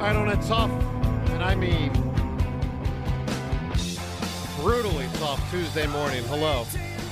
right, on a tough, and I mean brutally tough Tuesday morning. Hello.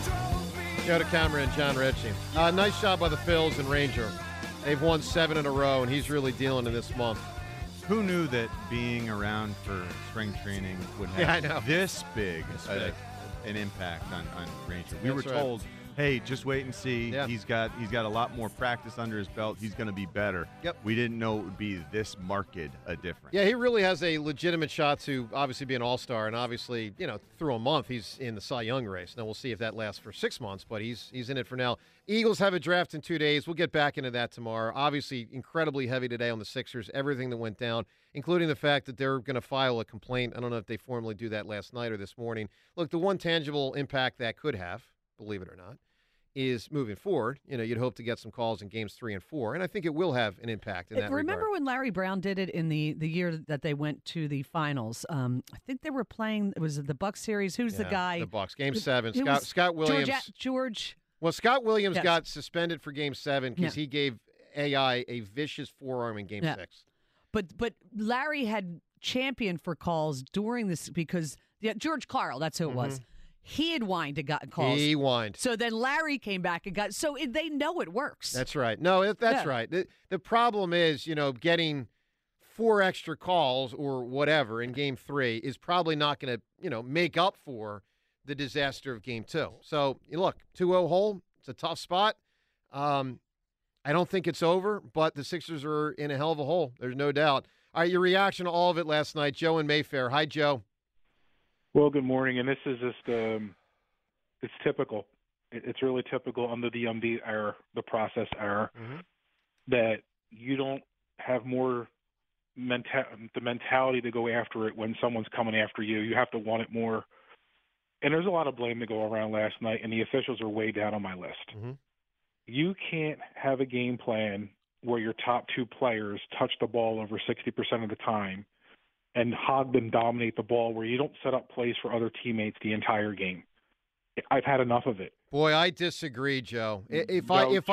Joe DeCamera and John Ritchie. Nice job by the Phils and Ranger. They've won 7 in a row, and he's really dealing in this month. Who knew that being around for spring training would have this big an impact on Ranger? We were told, hey, just wait and see. Yeah. He's got a lot more practice under his belt. He's going to be better. Yep. We didn't know it would be this marked a difference. Yeah, he really has a legitimate shot to obviously be an all-star, and obviously, through a month, he's in the Cy Young race. Now, we'll see if that lasts for 6 months, but he's in it for now. Eagles have a draft in 2 days. We'll get back into that tomorrow. Obviously, incredibly heavy today on the Sixers, everything that went down, including the fact that they're going to file a complaint. I don't know if they formally do that last night or this morning. Look, the one tangible impact that could have, believe it or not, is moving forward. You'd hope to get some calls in games 3 and 4, and I think it will have an impact in that regard. Remember when Larry Brown did it in the year that they went to the finals? I think they were playing, it was the Bucs series. Who's the guy? The Bucs. Game 7. Scott Williams. George. Well, Scott Williams got suspended for Game 7 because he gave AI a vicious forearm in Game 6. But Larry had championed for calls during this because George Carl, that's who it was. He had whined and gotten calls. He whined. So then Larry came back and got – so they know it works. That's right. No, that's right. The problem is, getting 4 extra calls or whatever in Game 3 is probably not going to, make up for the disaster of Game 2. So, look, 2-0 hole. It's a tough spot. I don't think it's over, but the Sixers are in a hell of a hole. There's no doubt. All right, your reaction to all of it last night, Joe in Mayfair. Hi, Joe. Well, good morning, and this is just it's typical. It's really typical under the error, the process error, that you don't have more the mentality to go after it when someone's coming after you. You have to want it more. And there's a lot of blame to go around last night, and the officials are way down on my list. You can't have a game plan where your top 2 players touch the ball over 60% of the time and hog and dominate the ball where you don't set up plays for other teammates the entire game. I've had enough of it. Boy, I disagree, Joe. If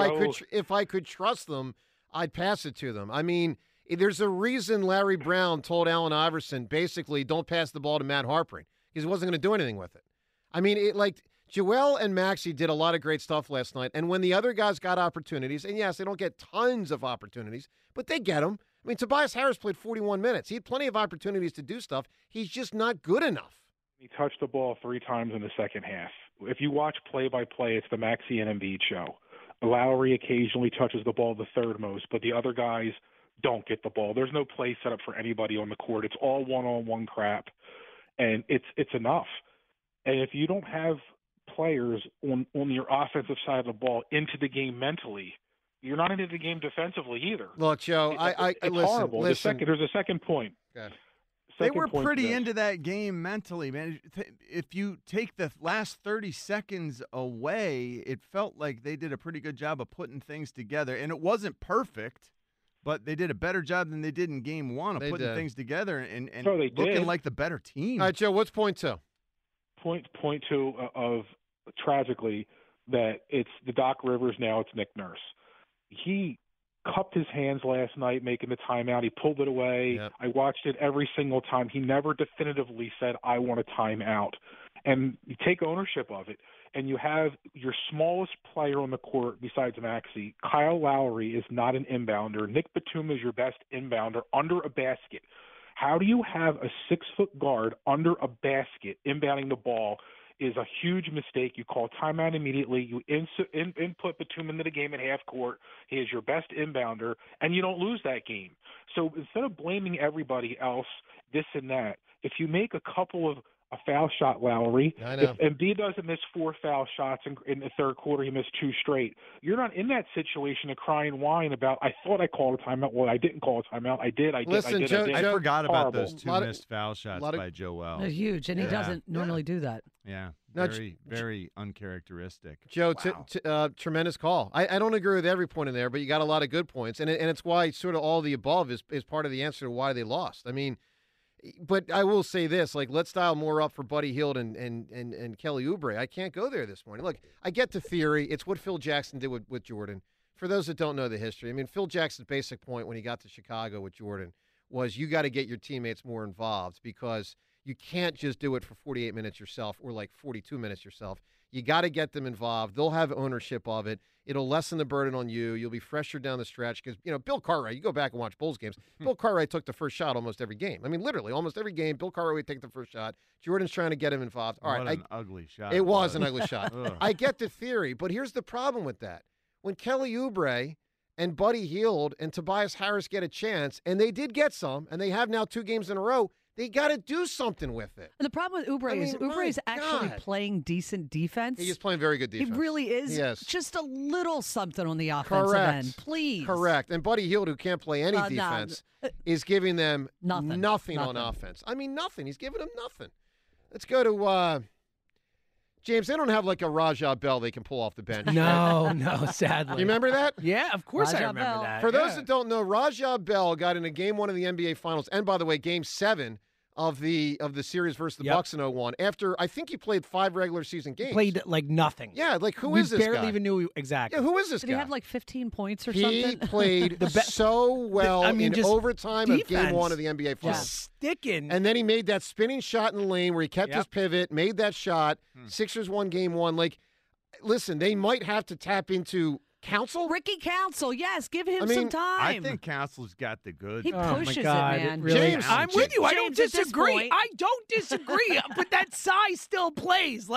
I could trust them, I'd pass it to them. I mean, there's a reason Larry Brown told Allen Iverson basically don't pass the ball to Matt Harpring because he wasn't going to do anything with it. I mean, Joel and Maxey did a lot of great stuff last night, and when the other guys got opportunities, and yes, they don't get tons of opportunities, but they get them. I mean, Tobias Harris played 41 minutes. He had plenty of opportunities to do stuff. He's just not good enough. He touched the ball 3 times in the second half. If you watch play-by-play, it's the Maxey and Embiid show. Lowry occasionally touches the ball the third most, but the other guys don't get the ball. There's no play set up for anybody on the court. It's all one-on-one crap, and it's enough. And if you don't have players on your offensive side of the ball into the game mentally, you're not into the game defensively either. Look, Joe, it's horrible. There's a second point. Okay. They were pretty into that game mentally, man. If you take the last 30 seconds away, it felt like they did a pretty good job of putting things together. And it wasn't perfect, but they did a better job than they did in Game 1 of putting things together and looking like the better team. All right, Joe, what's point 2? Point 2 of tragically that it's the Doc Rivers now, it's Nick Nurse. He cupped his hands last night making the timeout. He pulled it away. Yep. I watched it every single time. He never definitively said, I want a timeout. And you take ownership of it, and you have your smallest player on the court besides Maxey. Kyle Lowry is not an inbounder. Nick Batum is your best inbounder under a basket. How do you have a 6-foot guard under a basket inbounding the ball is a huge mistake. You call timeout immediately. You input Batum into the game at half court. He is your best inbounder, and you don't lose that game. So instead of blaming everybody else, this and that, if you make a couple of a foul shot, Lowry. If Embiid doesn't miss 4 foul shots in the third quarter, he missed 2 straight. You're not in that situation of crying and whine about, I thought I called a timeout. Well, I didn't call a timeout. I did. Listen, Joe, I forgot about those 2 missed foul shots by Joel. They're huge, and he doesn't normally do that. Yeah, very uncharacteristic. Joe, tremendous call. I don't agree with every point in there, but you got a lot of good points, and it's why sort of all the above is part of the answer to why they lost. I mean, but I will say this, like, let's dial more up for Buddy Hield and Kelly Oubre. I can't go there this morning. Look, I get the theory. It's what Phil Jackson did with Jordan. For those that don't know the history, I mean, Phil Jackson's basic point when he got to Chicago with Jordan was you got to get your teammates more involved because you can't just do it for 48 minutes yourself or like 42 minutes yourself. You got to get them involved. They'll have ownership of it. It'll lessen the burden on you. You'll be fresher down the stretch because, Bill Cartwright, you go back and watch Bulls games. Bill Cartwright took the first shot almost every game. I mean, literally, almost every game, Bill Cartwright would take the first shot. Jordan's trying to get him involved. All right, an ugly shot. It was an ugly shot. I get the theory, but here's the problem with that. When Kelly Oubre and Buddy Hield and Tobias Harris get a chance, and they did get some, and they have now 2 games in a row, they got to do something with it. And the problem with Oubre is Oubre is actually God. playing decent defense. He is playing very good defense. He really is. Yes. Just a little something on the offensive Correct. end, please. Correct. And Buddy Hield, who can't play any defense, is giving them nothing on offense. I mean, nothing. He's giving them nothing. Let's go to James. They don't have like a Rajah Bell they can pull off the bench. No, sadly. You remember that? Yeah, of course I Rajah remember Bell. that. For those that don't know, Rajah Bell got into Game 1 of the NBA Finals, and by the way, Game 7 of the series versus the Bucks in 01. After I think he played 5 regular season games. Played like nothing. Yeah, like who is this guy? We barely even knew exactly. Yeah, who is this Did guy? he have like 15 points or He something? played so well in just overtime of Game defense. 1 of the NBA Finals. Just sticking. And then he made that spinning shot in the lane where he kept his pivot, made that shot. Sixers won Game 1. Like, listen, they might have to tap into Council. Ricky Council, yes, give him I some mean, time. I think Council's got the goods. He pushes my God, it, man. really, James, I'm with you. I don't James, at this disagree. point- I don't disagree. But that size still plays.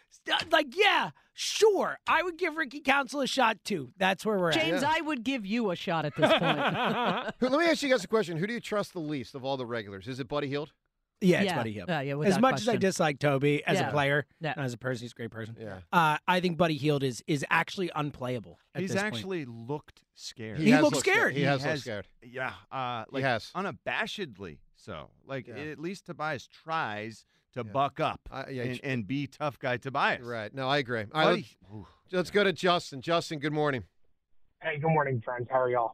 Yeah, sure. I would give Ricky Council a shot too. That's where we're at. James, I would give you a shot at this point. Let me ask you guys a question. Who do you trust the least of all the regulars? Is it Buddy Hield? Yeah, it's Buddy Hield. Yeah, As without much as I question. dislike Toby as Yeah. a player, Yeah. as a person, he's a great person. Yeah. I think Buddy Hield is actually unplayable. At He's this point. actually looked scared. He has looks looked scared. He has looked scared. Yeah, He has. unabashedly so. Like Yeah. at least Tobias tries to buck up and be tough guy Tobias. Right. No, I agree. All right, let's go to Justin. Justin, good morning. Hey, good morning, friends. How are y'all?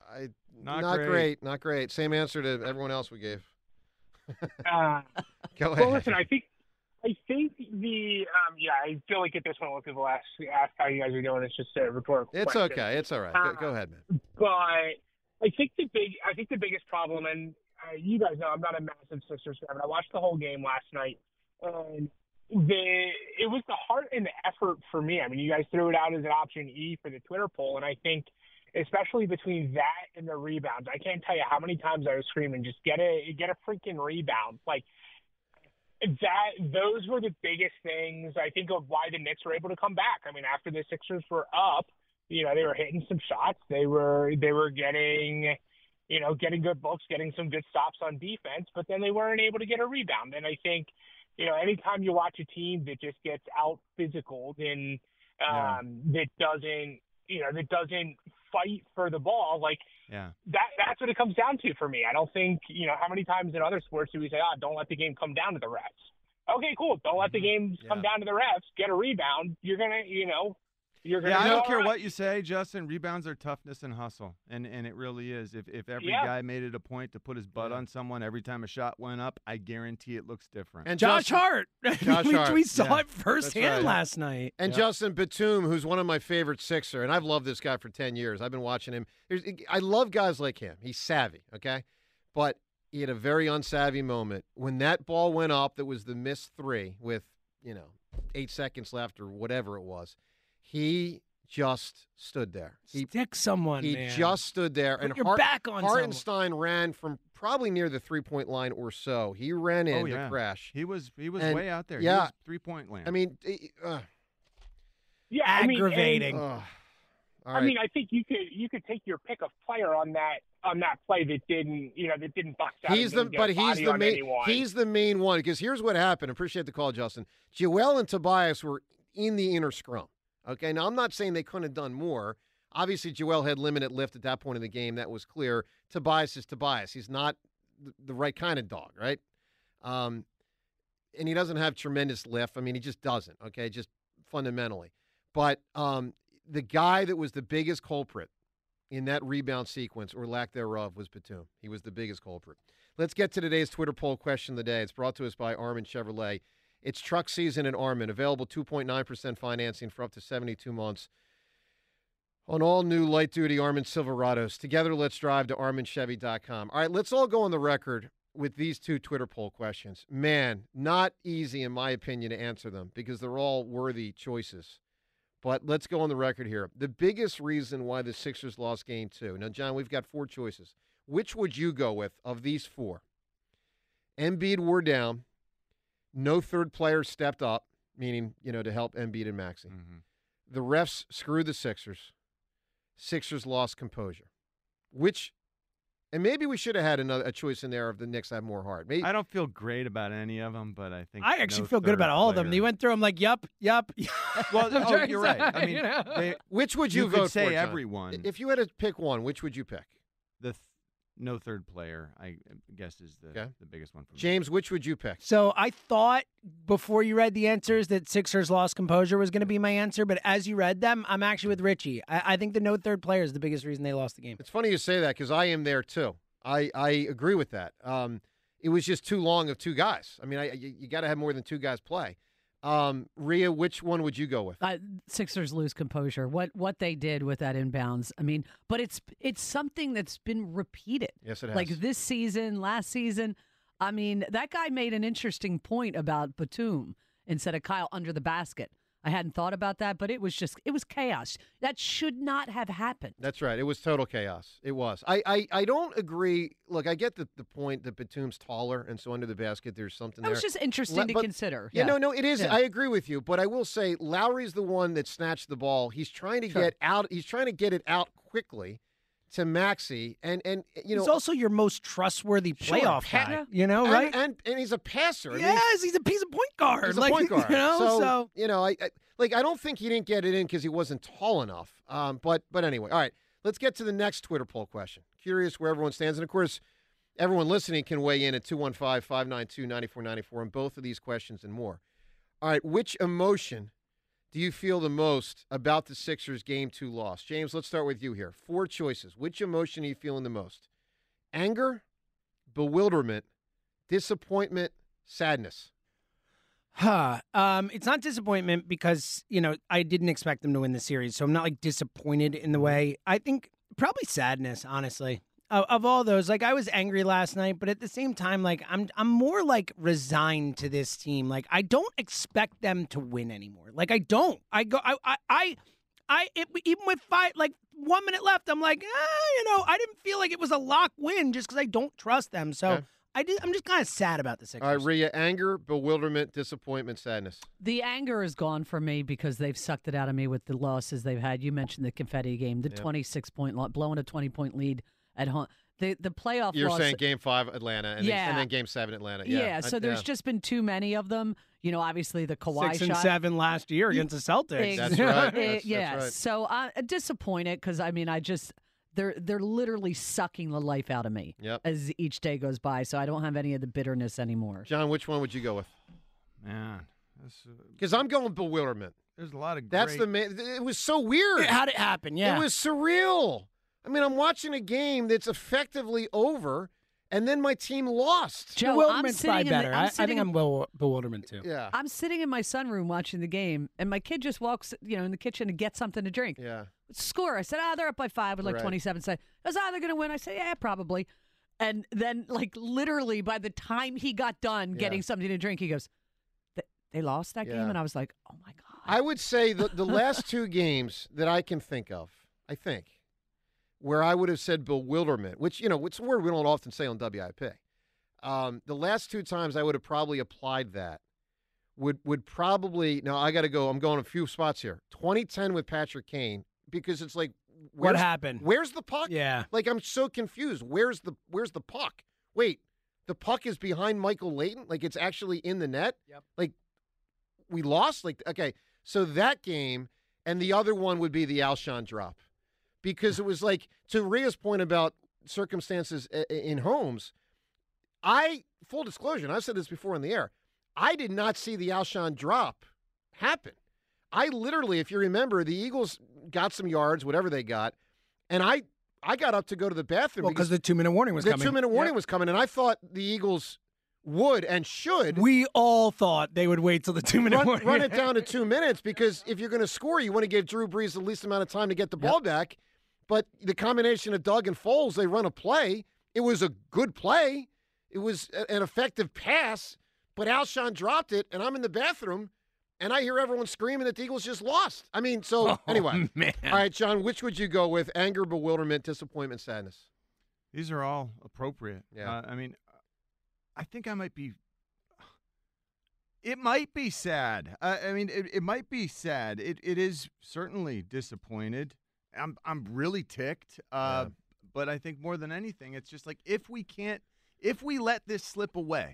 Not great. Not great. Same answer to everyone else we gave. Go ahead. Well, listen, I think the I feel like at this point, when people ask how you guys are doing, it's just a rhetorical It's question. okay. It's all right. Go ahead, man. But I think the biggest problem, and you guys know, I'm not a massive Sixers fan, but I watched the whole game last night, and it was the heart and the effort for me. I mean, you guys threw it out as an option E for the Twitter poll, and I think, especially between that and the rebounds, I can't tell you how many times I was screaming, just get a freaking rebound. Like those were the biggest things, I think, of why the Knicks were able to come back. I mean, after the Sixers were up, they were hitting some shots. They were getting, getting good looks, getting some good stops on defense, but then they weren't able to get a rebound. And I think, anytime you watch a team that just gets out physical, then that doesn't fight for the ball, like that's what it comes down to for me. I don't think, how many times in other sports do we say, don't let the game come down to the refs? Okay, cool. Don't let the game come down to the refs. Get a rebound. You're going to, I don't care what you say, Justin. Rebounds are toughness and hustle, and it really is. If every guy made it a point to put his butt on someone every time a shot went up, I guarantee it looks different. And Josh Hart. We saw it That's firsthand right. last night. And Justin Batum, who's one of my favorite Sixer, and I've loved this guy for 10 years. I've been watching him. I love guys like him. He's savvy, okay? But he had a very unsavvy moment. When that ball went up, that was the missed 3 with, 8 seconds left or whatever it was. He just stood there. Stick someone, He man. just stood there. Put and your back on Hartenstein ran from probably near the 3-point line or so. He ran in to crash. He was And, way out there. yeah. He was 3-point land. I mean, aggravating. I mean, I think you could take your pick of player on that play that didn't box out. He's the main one, because here's what happened. Appreciate the call, Justin. Joel and Tobias were in the inner scrum. Okay, now I'm not saying they couldn't have done more. Obviously, Joel had limited lift at that point in the game. That was clear. Tobias is Tobias. He's not the right kind of dog, right? And he doesn't have tremendous lift. I mean, he just doesn't, okay, just fundamentally. But the guy that was the biggest culprit in that rebound sequence, or lack thereof, was Batum. He was the biggest culprit. Let's get to today's Twitter poll question of the day. It's brought to us by Armin Chevrolet. It's truck season in Armin. Available 2.9% financing for up to 72 months. On all new light-duty Armin Silverados. Together, let's drive to ArminChevy.com. All right, let's all go on the record with these two Twitter poll questions. Man, not easy, in my opinion, to answer them because they're all worthy choices. But let's go on the record here. The biggest reason why the Sixers lost Game 2. Now, John, we've got 4 choices. Which would you go with of these 4? Embiid wore down. No third player stepped up, meaning, to help Embiid and Maxey. Mm-hmm. The refs screwed the Sixers. Sixers lost composure. And maybe we should have had a choice in there of the Knicks have more heart. Maybe, I don't feel great about any of them, but I think I actually feel good about all of them. You went through them like, yup. Well, you're right. I mean, which would you vote could say for, John? everyone. If you had to pick one, which would you pick? No third player, I guess, is the biggest one for me. James, which would you pick? So I thought before you read the answers that Sixers lost composure was going to be my answer, but as you read them, I'm actually with Richie. I think the no third player is the biggest reason they lost the game. It's funny you say that because I am there too. I agree with that. It was just too long of 2 guys. I mean, you got to have more than 2 guys play. Rhea, which one would you go with? Sixers lose composure. What they did with that inbounds. I mean, but it's something that's been repeated. Yes, it has. Like this season, last season. I mean, that guy made an interesting point about Batum instead of Kyle under the basket. I hadn't thought about that, but it was chaos. That should not have happened. That's right. It was total chaos. It was. I don't agree. Look, I get the point that Batum's taller, and so under the basket there's something there. It was just interesting to consider. Yeah, no, it is. Yeah. I agree with you, but I will say Lowry's the one that snatched the ball. He's trying to get out. He's trying to get it out quickly to Maxey, and he's also your most trustworthy playoff guy. Right? And he's a passer. Yes, he's a piece of point guard. He's a point guard. I don't think he didn't get it in because he wasn't tall enough. But anyway, all right. Let's get to the next Twitter poll question. Curious where everyone stands, and of course, everyone listening can weigh in at 215-592-9494 on both of these questions and more. All right, which emotion do you feel the most about the Sixers Game 2 loss? James, let's start with you here. 4 choices. Which emotion are you feeling the most? Anger, bewilderment, disappointment, sadness. It's not disappointment because, I didn't expect them to win the series, so I'm not disappointed in the way. I think probably sadness, honestly. Of all those, I was angry last night, but at the same time, I'm more resigned to this team. I don't expect them to win anymore. I don't. Even with 1 minute left, I'm I didn't feel like it was a lock win just because I don't trust them. So I'm just kind of sad about the Sixers. All right, Rhea, anger, bewilderment, disappointment, sadness. The anger is gone for me because they've sucked it out of me with the losses they've had. You mentioned the confetti game, the 26-point blowing a 20-point lead at home. The playoff You're loss, saying Game 5 Atlanta and then Game 7 Atlanta. So there's just been too many of them. Obviously the Kawhi 6 and 7 last year against the Celtics. That's right. That's right. So disappointed because they're literally sucking the life out of me as each day goes by. So I don't have any of the bitterness anymore. John, which one would you go with? Man, because I'm going bewilderment. There's a lot of it was so weird. How'd it happen? Yeah, it was surreal. I mean, I'm watching a game that's effectively over, and then my team lost. Joe, bewilderment's probably better. I think I'm bewilderment too. Yeah. I'm sitting in my sunroom watching the game, and my kid just walks, in the kitchen to get something to drink. Yeah. Score. I said, they're up by 5 with 27 seconds. They're going to win. I said, yeah, probably. And then, literally, by the time he got done getting something to drink, he goes, they lost that game? And I was like, oh, my God. I would say the last 2 games that I can think of, where I would have said bewilderment, which, it's a word we don't often say on WIP. The last 2 times I would have probably applied that would probably – now, I got to go. I'm going a few spots here. 2010 with Patrick Kane, because it's what happened? Where's the puck? Yeah. I'm so confused. Where's the puck? Wait, the puck is behind Michael Leighton? It's actually in the net? Yep. We lost? Okay, so that game, and the other one would be the Alshon drop. Because it was to Rhea's point about circumstances in Holmes, full disclosure, and I've said this before on the air, I did not see the Alshon drop happen. I literally, if you remember, the Eagles got some yards, whatever they got, and I got up to go to the bathroom. Well, because the 2-minute warning was coming. The 2-minute warning was coming, and I thought the Eagles would and should. We all thought they would wait till the 2-minute warning. Run it down to 2 minutes, because if you're going to score, you want to give Drew Brees the least amount of time to get the ball back. But the combination of Doug and Foles, they run a play. It was a good play. It was an effective pass, but Alshon dropped it, and I'm in the bathroom, and I hear everyone screaming that the Eagles just lost. I mean, so anyway. Man. All right, John, which would you go with? Anger, bewilderment, disappointment, sadness? These are all appropriate. Yeah. I mean, I think I might be – it might be sad. I mean, it might be sad. It is certainly disappointed. I'm really ticked. But I think more than anything, it's just like if we let this slip away,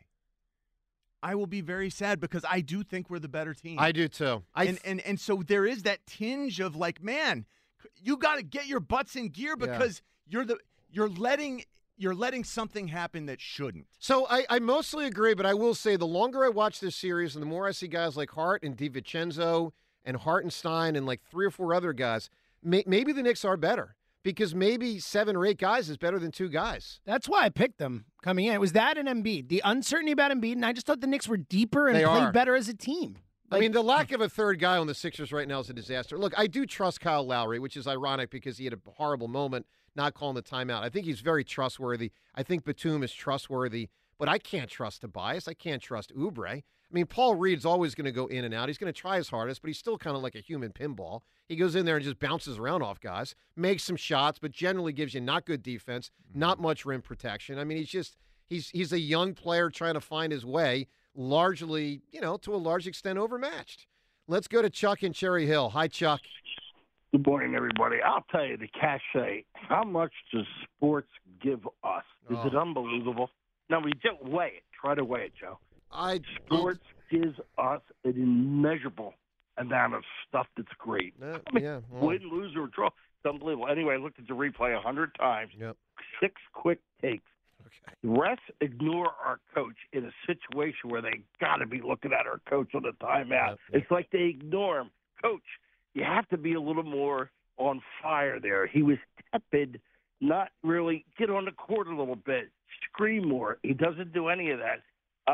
I will be very sad, because I do think we're the better team. I do too. And so there is that tinge of like, man, you got to get your butts in gear, because you're letting something happen that shouldn't. So I mostly agree, but I will say the longer I watch this series and the more I see guys like Hart and DiVincenzo and Hartenstein and like 3 or 4 other guys, maybe the Knicks are better. Because maybe 7 or 8 guys is better than 2 guys. That's why I picked them coming in. It was that and Embiid. The uncertainty about Embiid, and I just thought the Knicks were deeper and played better as a team. I mean, the lack of a third guy on the Sixers right now is a disaster. Look, I do trust Kyle Lowry, which is ironic because he had a horrible moment not calling the timeout. I think he's very trustworthy. I think Batum is trustworthy, but I can't trust Tobias. I can't trust Oubre. I mean, Paul Reed's always going to go in and out. He's going to try his hardest, but he's still kind of like a human pinball. He goes in there and just bounces around off guys, makes some shots, but generally gives you not good defense, not much rim protection. I mean, he's a young player trying to find his way, largely, to a large extent overmatched. Let's go to Chuck in Cherry Hill. Hi, Chuck. Good morning, everybody. I'll tell you the cachet. How much does sports give us? Is it unbelievable? No, we don't weigh it. Try to weigh it, Joe. Sports gives us an immeasurable amount of stuff that's great. Win, lose, or draw. It's unbelievable. Anyway, I looked at the replay 100 times. 6 quick takes. Okay. Refs ignore our coach in a situation where they got to be looking at our coach on the timeout. It's like they ignore him. Coach, you have to be a little more on fire there. He was tepid, not really get on the court a little bit, scream more. He doesn't do any of that.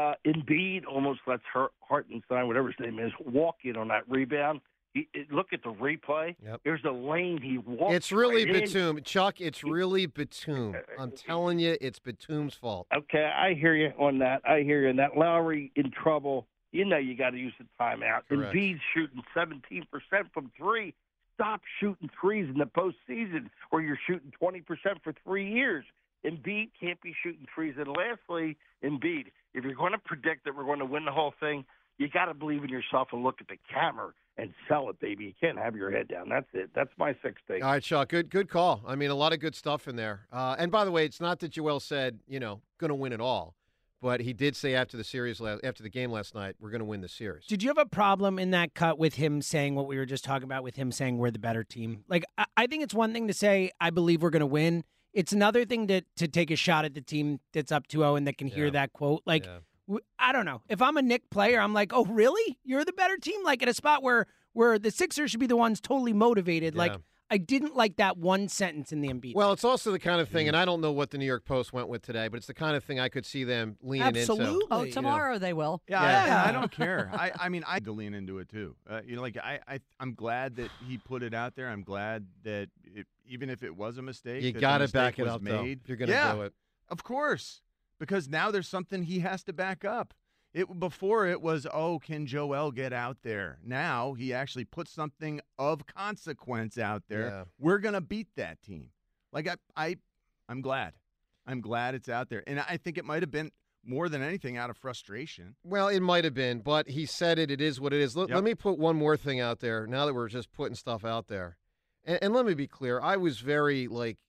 Embiid almost lets Hartenstein, whatever his name is, walk in on that rebound. Look at the replay. There's a lane he walks. It's really right Batum. Chuck, it's really Batum. I'm telling you, it's Batum's fault. Okay, I hear you on that. I hear you. And that Lowry in trouble, you got to use the timeout. Correct. Embiid's shooting 17% from 3. Stop shooting threes in the postseason, or you're shooting 20% for 3 years. Embiid can't be shooting threes. And lastly, Embiid, if you're going to predict that we're going to win the whole thing, you got to believe in yourself and look at the camera and sell it, baby. You can't have your head down. That's it. That's my 6 take. All right, Chuck, good call. I mean, a lot of good stuff in there. And by the way, it's not that Joel said, going to win it all. But he did say after the game last night, we're going to win the series. Did you have a problem in that cut with him saying what we were just talking about, with him saying we're the better team? Like, I think it's one thing to say, I believe we're going to win. It's another thing to take a shot at the team that's up 2-0 and that can hear that quote. Like, I don't know. If I'm a Knick player, I'm like, oh, really? You're the better team? Like, at a spot where the Sixers should be the ones totally motivated. Like, I didn't like that one sentence in the Embiid. Well, it's also the kind of thing, and I don't know what the New York Post went with today, but it's the kind of thing I could see them leaning into. Absolutely. Oh, tomorrow they will. Yeah, I don't care. I mean, I had to lean into it too. I'm glad that he put it out there. I'm glad that even if it was a mistake, you got to back it up, though, if you're going to do it. Of course, because now there's something he has to back up. Before it was, can Joel get out there? Now he actually put something of consequence out there. Yeah. We're going to beat that team. Like, I'm glad. I'm glad it's out there. And I think it might have been more than anything out of frustration. Well, it might have been, but he said it. It is what it is. Let me put one more thing out there now that we're just putting stuff out there. And let me be clear. I was very,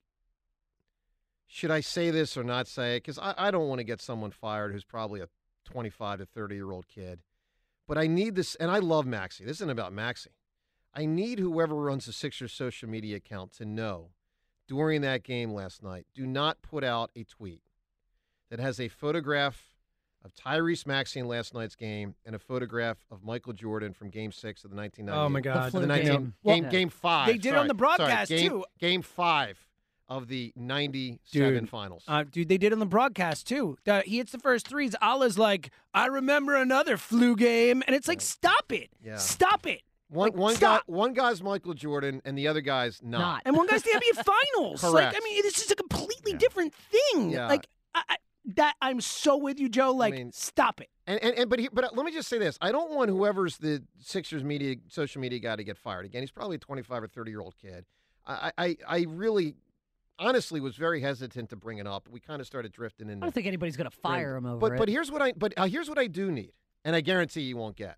should I say this or not say it? Because I don't want to get someone fired who's probably a 25 to 30-year-old kid. But I need this, and I love Maxey. This isn't about Maxey. I need whoever runs the Sixers social media account to know during that game last night, do not put out a tweet that has a photograph of Tyrese Maxey in last night's game and a photograph of Michael Jordan from Game 6 of the 1998. Oh, my God. Game 5. They did it on the broadcast, too. Game 5 of the 97 finals. Dude, they did it on the broadcast, too. He hits the first threes. Allah's like, I remember another flu game. And it's like, stop it. Yeah. Stop it. One guy's Michael Jordan, and the other guy's not. And one guy's the NBA Finals. Correct. Like, I mean, this is a completely different thing. Yeah. Like, I'm so with you, Joe. Like, stop it. But let me just say this. I don't want whoever's the Sixers social media guy to get fired. Again, he's probably a 25 or 30-year-old kid. I really, honestly, was very hesitant to bring it up. We kind of started drifting into. I don't think anybody's going to fire him over it. But here's what I do need, and I guarantee you won't get.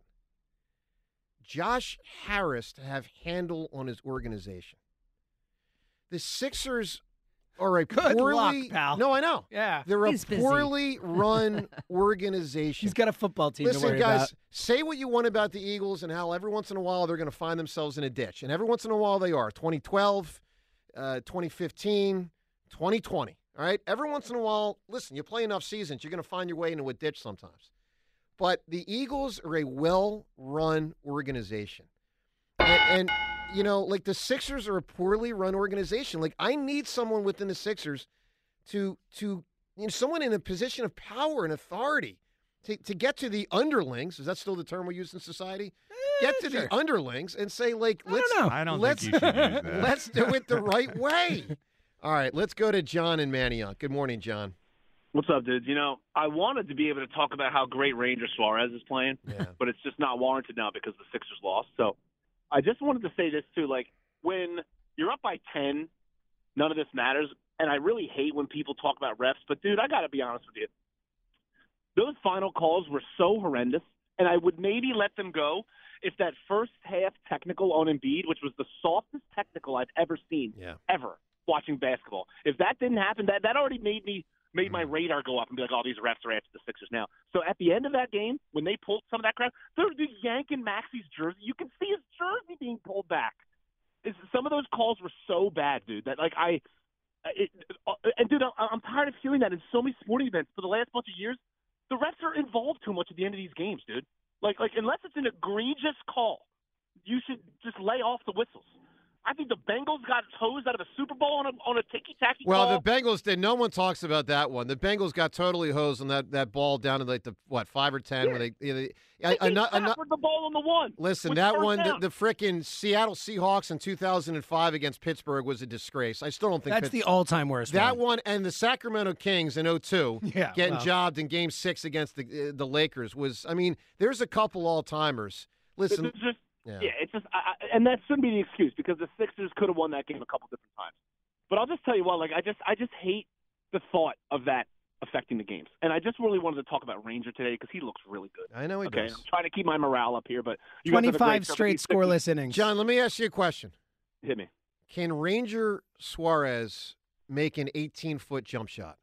Josh Harris to have handle on his organization. The Sixers are a Good poorly luck, pal. No, I know. Yeah. They're He's a poorly run organization. He's got a football team Listen, to worry guys, about. say what you want about the Eagles and how every once in a while they're going to find themselves in a ditch. And every once in a while they are. 2012, 2015, 2020. All right? Every once in a while, listen, you play enough seasons, you're going to find your way into a ditch sometimes. But the Eagles are a well-run organization. And you know, like the Sixers are a poorly run organization. Like I need someone within the Sixers to someone in a position of power and authority to get to the underlings. Is that still the term we use in society? Get to the underlings and say, like, I don't think you should use that. Let's do it the right way. All right, let's go to John in Manayunk. Good morning, John. What's up, dude? You know, I wanted to be able to talk about how great Ranger Suarez is playing, but it's just not warranted now because the Sixers lost. So I just wanted to say this, too. Like, when you're up by 10, none of this matters. And I really hate when people talk about refs. But, dude, I got to be honest with you. Those final calls were so horrendous, and I would maybe let them go if that first half technical on Embiid, which was the softest technical I've ever seen, ever, watching basketball. If that didn't happen, that already made my radar go up and be like, oh, these refs are after the Sixers now. So at the end of that game, when they pulled some of that crap, they're yanking Maxi's jersey. You can see his jersey being pulled back. Some of those calls were so bad, dude, that, like, dude, I'm tired of hearing that in so many sporting events for the last bunch of years. The refs are involved too much at the end of these games, dude. Like unless it's an egregious call, you should just lay off the whistles. I think the Bengals got hosed out of a Super Bowl on a ticky-tacky call. Well, the Bengals did. No one talks about that one. The Bengals got totally hosed on that ball down to like the 5 or 10 when they the ball on the one. Listen, that one, the frickin' Seattle Seahawks in 2005 against Pittsburgh was a disgrace. I still don't think that's the all-time worst. That one and the Sacramento Kings in 2002 getting jobbed in Game 6 against the Lakers was. I mean, there's a couple all-timers. Listen. It's just, and that shouldn't be the excuse because the Sixers could have won that game a couple different times. But I'll just tell you what, like I just hate the thought of that affecting the games. And I just really wanted to talk about Ranger today because he looks really good. I know he does. I'm trying to keep my morale up here, but 25 straight scoreless innings. John, let me ask you a question. Hit me. Can Ranger Suarez make an 18-foot jump shot?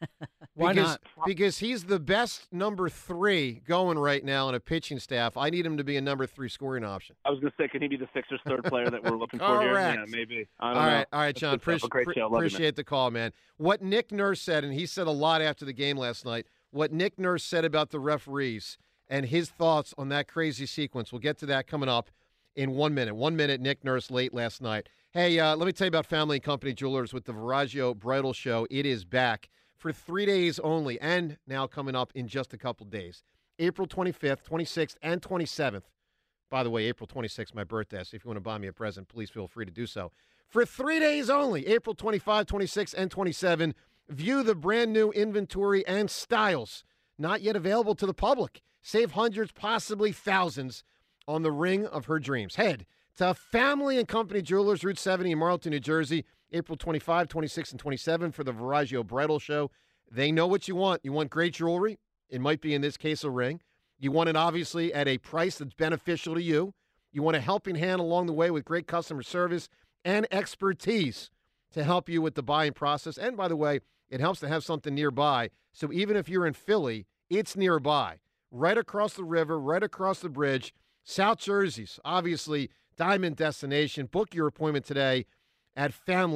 Why not? Because he's the best number 3 going right now in a pitching staff. I need him to be a number 3 scoring option. I was going to say, can he be the Sixers' third player that we're looking for here? Yeah, maybe. I don't know. All right, John. Appreciate the call, man. What Nick Nurse said, and he said a lot after the game last night, what Nick Nurse said about the referees and his thoughts on that crazy sequence. We'll get to that coming up in 1 minute. 1 minute, Nick Nurse late last night. Hey, let me tell you about Family & Company Jewelers with the Verraggio Bridal Show. It is back for 3 days only, and now coming up in just a couple days. April 25th, 26th, and 27th. By the way, April 26th, my birthday, so if you want to buy me a present, please feel free to do so. For 3 days only, April 25, 26, and 27, view the brand new inventory and styles not yet available to the public. Save hundreds, possibly thousands, on the ring of her dreams. Head to Family & Company Jewelers, Route 70 in Marlton, New Jersey, April 25, 26, and 27 for the Verraggio Bridal Show. They know what you want. You want great jewelry. It might be, in this case, a ring. You want it, obviously, at a price that's beneficial to you. You want a helping hand along the way with great customer service and expertise to help you with the buying process. And, by the way, it helps to have something nearby. So even if you're in Philly, it's nearby. Right across the river, right across the bridge. South Jersey's, obviously, diamond destination. Book your appointment today at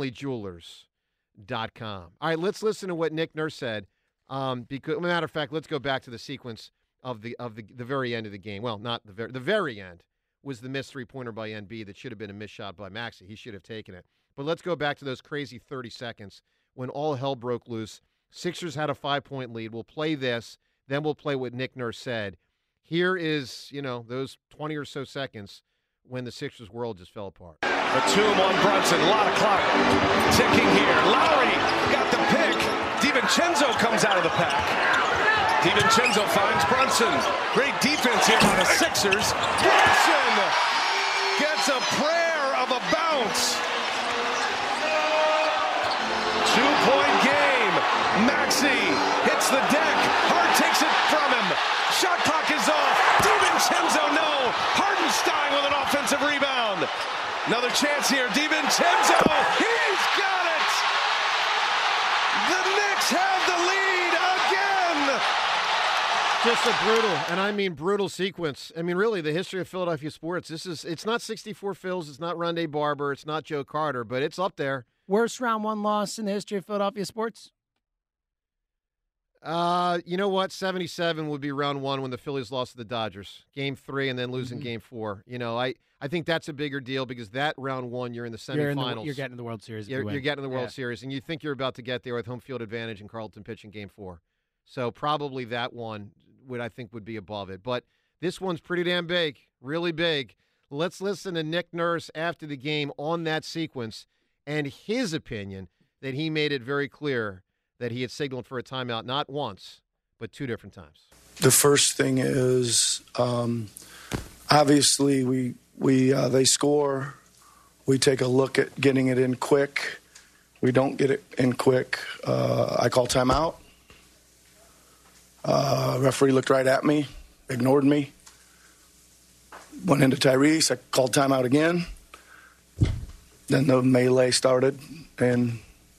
FamilyJewelers.com. All right, let's listen to what Nick Nurse said. Because, matter of fact, let's go back to the sequence of the very end of the game. Well, not the very end was the missed three-pointer by NB that should have been a missed shot by Maxey. He should have taken it. But let's go back to those crazy 30 seconds when all hell broke loose. Sixers had a 5-point lead. We'll play this, then we'll play what Nick Nurse said. Here is, those 20 or so seconds when the Sixers world just fell apart. Batum on Brunson, a lot of clock ticking here. Lowry got the pick. DiVincenzo comes out of the pack. DiVincenzo finds Brunson. Great defense here by the Sixers. Brunson gets a prayer of a bounce. 2-point game. Maxey hits the deck. Hart takes it from him. Shot clock is off. DiVincenzo, no. Hartenstein with an offensive rebound. Another chance here. DiVincenzo. He's got it. The Knicks have the lead again. Just a brutal, and I mean brutal sequence. I mean, really, the history of Philadelphia sports. It's not 64 Phils. It's not Rondé Barber. It's not Joe Carter, but it's up there. Worst round one loss in the history of Philadelphia sports? You know what? 77 would be round one when the Phillies lost to the Dodgers. Game 3 and then losing Game 4. I think that's a bigger deal because that round one, you're in the semifinals. You're getting the World Series. You're getting the World Series, and you think you're about to get there with home field advantage and Carlton pitching Game 4. So probably that one would be above it. But this one's pretty damn big, really big. Let's listen to Nick Nurse after the game on that sequence and his opinion that he made it very clear that he had signaled for a timeout not once, but 2 different times. The first thing is, obviously, they score. We take a look at getting it in quick. We don't get it in quick. I call timeout. Referee looked right at me, ignored me. Went into Tyrese. I called timeout again. Then the melee started, and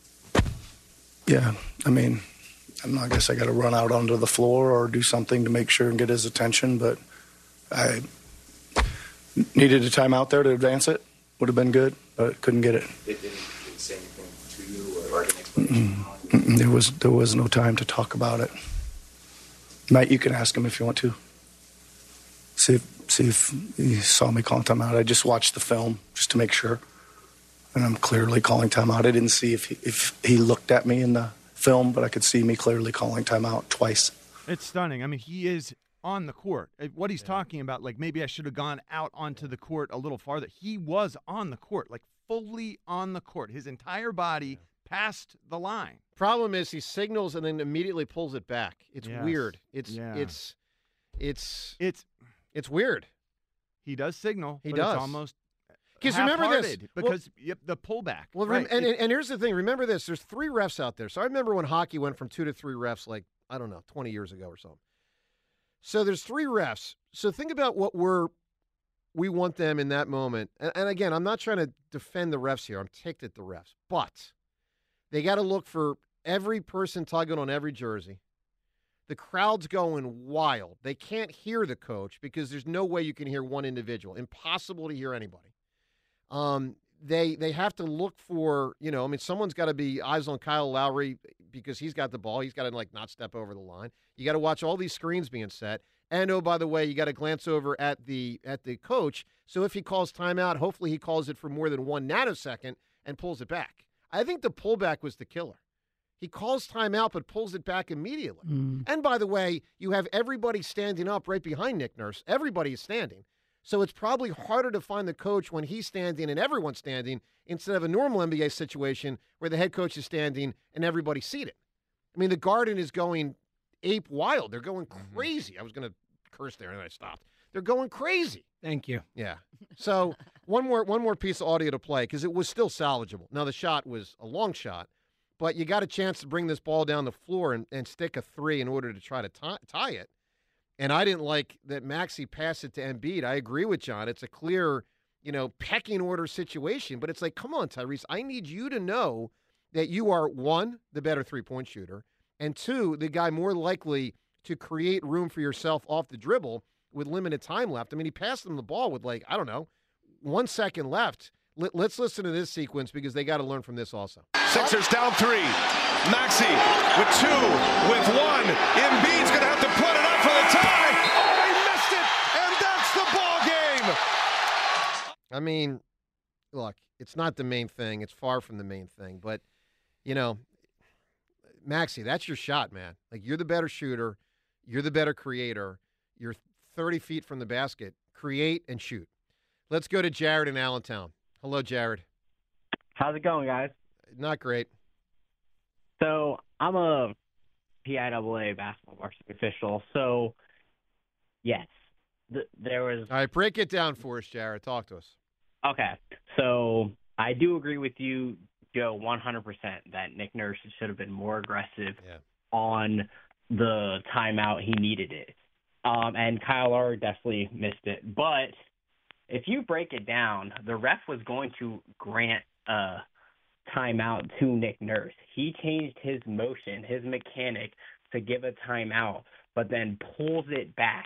I guess I got to run out onto the floor or do something to make sure and get his attention, but I needed a timeout there to advance it. Would have been good, but couldn't get it. Did he say anything to you or an explanation? There was no time to talk about it. Matt, you can ask him if you want to. See if he saw me calling timeout. I just watched the film just to make sure. And I'm clearly calling timeout. I didn't see if he looked at me in the film, but I could see me clearly calling timeout twice. It's stunning. I mean, he is on the court. What he's talking about, like maybe I should have gone out onto the court a little farther. He was on the court, like fully on the court. His entire body past the line. Problem is he signals and then immediately pulls it back. It's weird. It's weird. He does signal. He but does. It's almost because remember this because the pullback. Well, right. and here's the thing. Remember this. There's 3 refs out there. So I remember when hockey went from 2 to 3 refs, 20 years ago or something. So there's 3 refs. So think about what we want them in that moment. And again, I'm not trying to defend the refs here. I'm ticked at the refs, but they got to look for every person tugging on every jersey. The crowd's going wild. They can't hear the coach because there's no way you can hear one individual. Impossible to hear anybody. They have to look for, someone's got to be eyes on Kyle Lowry because he's got the ball. He's got to not step over the line. You got to watch all these screens being set. And oh, by the way, you got to glance over at the coach. So if he calls timeout, hopefully he calls it for more than 1 nanosecond and pulls it back. I think the pullback was the killer. He calls timeout but pulls it back immediately. And by the way, you have everybody standing up right behind Nick Nurse. Everybody is standing. So it's probably harder to find the coach when he's standing and everyone's standing instead of a normal NBA situation where the head coach is standing and everybody's seated. I mean, the Garden is going ape wild. They're going crazy. I was going to curse there and I stopped. They're going crazy. Thank you. Yeah. So one more piece of audio to play because it was still salvageable. Now, the shot was a long shot, but you got a chance to bring this ball down the floor and stick a 3 in order to try to tie it. And I didn't like that Maxey passed it to Embiid. I agree with John. It's a clear, pecking order situation. But it's like, come on, Tyrese. I need you to know that you are, 1, the better 3-point shooter, and 2, the guy more likely to create room for yourself off the dribble with limited time left. I mean, he passed them the ball with 1 second left. Let's listen to this sequence because they got to learn from this also. Sixers down 3. Maxey with 2, with 1. Embiid's going to have to put it up for the tie. Oh, he missed it, and that's the ball game. I mean, look, it's not the main thing. It's far from the main thing. But, Maxey, that's your shot, man. Like, you're the better shooter. You're the better creator. You're 30 feet from the basket. Create and shoot. Let's go to Jared in Allentown. Hello, Jared. How's it going, guys? Not great. So I'm a PIAA basketball varsity official. So, yes, there was. All right, break it down for us, Jared. Talk to us. Okay, so I do agree with you, Joe, 100% that Nick Nurse should have been more aggressive on the timeout. He needed it. And Kyle Lowry definitely missed it. But if you break it down, the ref was going to grant a timeout to Nick Nurse. He changed his motion, his mechanic, to give a timeout, but then pulls it back.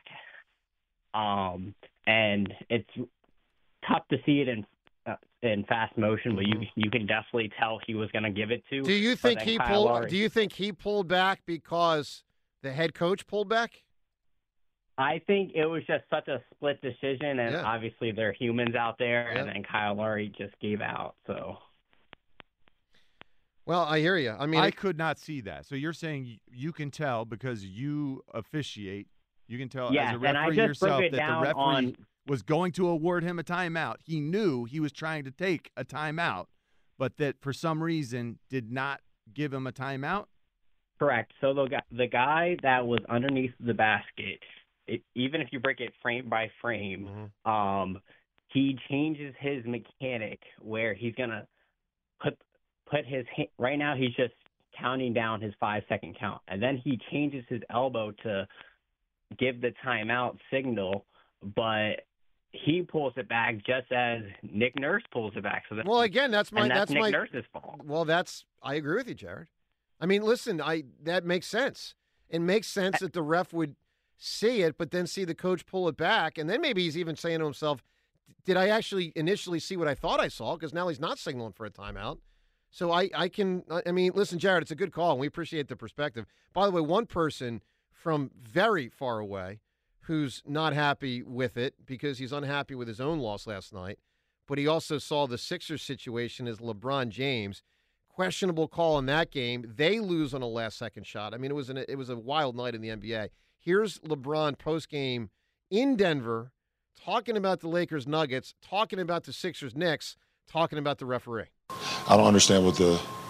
And it's tough to see it in fast motion, but you can definitely tell he was going to give it to. Do you think he pulled? Do you think he pulled back because the head coach pulled back? I think it was just such a split decision, and obviously there are humans out there, and then Kyle Lowry just gave out. So, well, I hear you. I mean, I could not see that. So you're saying you can tell because you officiate. You can tell as a referee yourself that the referee was going to award him a timeout. He knew he was trying to take a timeout, but that for some reason did not give him a timeout? Correct. So the guy that was underneath the basket, even if you break it frame by frame, he changes his mechanic where he's going to put his hand. Right now he's just counting down his 5-second count, and then he changes his elbow to give the timeout signal, but he pulls it back just as Nick Nurse pulls it back. So that's Nick Nurse's fault. Well, I agree with you, Jared. I mean, listen, that makes sense. It makes sense that the ref would see it, but then see the coach pull it back, and then maybe he's even saying to himself, "Did I actually initially see what I thought I saw?" Because now he's not signaling for a timeout. So I mean, listen, Jared, it's a good call, and we appreciate the perspective. By the way, one person from very far away who's not happy with it because he's unhappy with his own loss last night, but he also saw the Sixers situation as LeBron James. Questionable call in that game. They lose on a last-second shot. I mean, it was a wild night in the NBA. Here's LeBron post-game in Denver talking about the Lakers Nuggets, talking about the Sixers Knicks, talking about the referee. I don't understand what's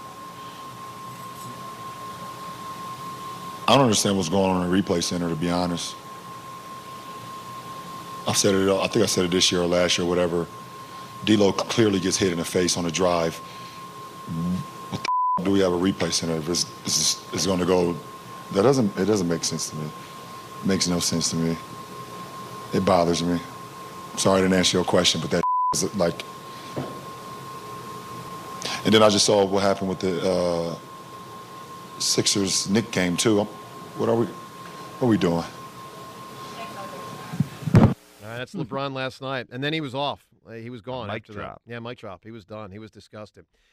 going on in the replay center, to be honest. I think I said it this year or last year or whatever. D'Lo clearly gets hit in the face on a drive. What the do we have a replay center if it's going to go? It doesn't make sense to me. It makes no sense to me. It bothers me. Sorry I didn't answer your question, but that is like. And then I just saw what happened with the Sixers Knicks game too. What are we doing? That's LeBron last night, and then he was off. He was gone mic after drop. that. Yeah, mic drop. He was done. He was disgusted.